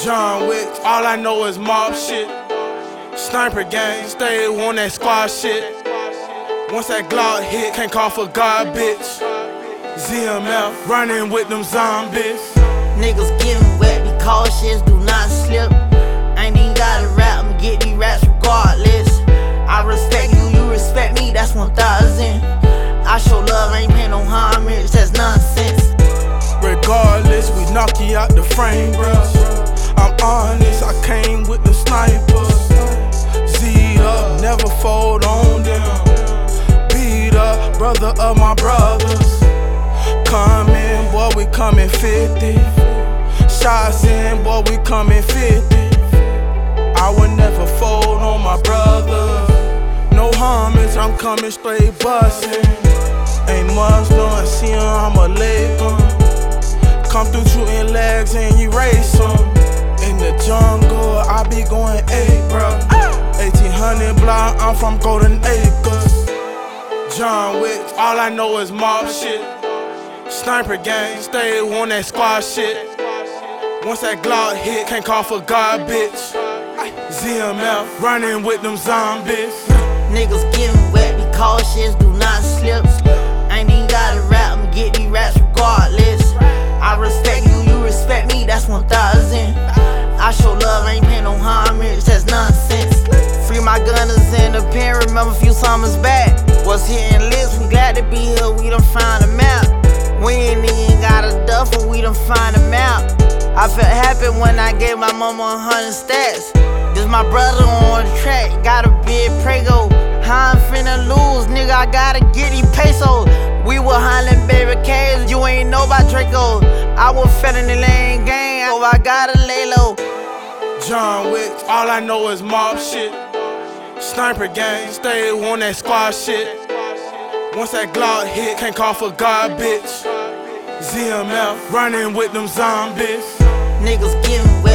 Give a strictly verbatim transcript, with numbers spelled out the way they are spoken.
John Wick, all I know is mob shit. Sniper gang, stay on that squad shit. Once that Glock hit, can't call for God, bitch. Z M F, running with them zombies. Niggas getting wet, be cautious, do not slip. Ain't even gotta rap, I'ma get these raps regardless. I respect you, you respect me, that's one thousand. I show love, ain't paying no homage, that's nonsense. Regardless, we knock you out the frame, bruh. I'm honest, I came with the snipers. Z up, never fold on them. Beat up, brother of my brothers. Coming, boy, we coming fifty. Shots in, boy, we coming fifty. I would never fold on my brother. No homage, I'm coming straight bustin'. Ain't Muslim, see him, I'm a Laker. Come through shooting legs and you race them. In the jungle, I be going eight, bro. eighteen hundred block, I'm from Golden Acres. John Wick, all I know is mob shit. Sniper gang, stay on that squad shit. Once that Glock hit, can't call for God, bitch. Z M F, running with them zombies. Niggas getting wet, be cautious, do not slip. Ain't even gotta rap, I'ma get these raps regardless. I respect you, you respect me, that's one thousand. I show love, ain't paying no homage, that's nonsense. Free my gunners in the pen, remember a few summers back. Was hitting lists, we glad to be here, we done found a map. We ain't even got a duffel, we done find a map. I felt happy when I gave my mama a hundred stats. This my brother on the track, got a big prego. How I'm finna lose, nigga, I gotta get these pesos. We were hollering barricades, you ain't know about Draco. I was fed in the lane gang, so I gotta lay low. John Wick, all I know is mob shit. Sniper gang, stay on that squad shit. Once that Glock hit, can't call for God, bitch. Z M F, running with them zombies. Niggas getting wet.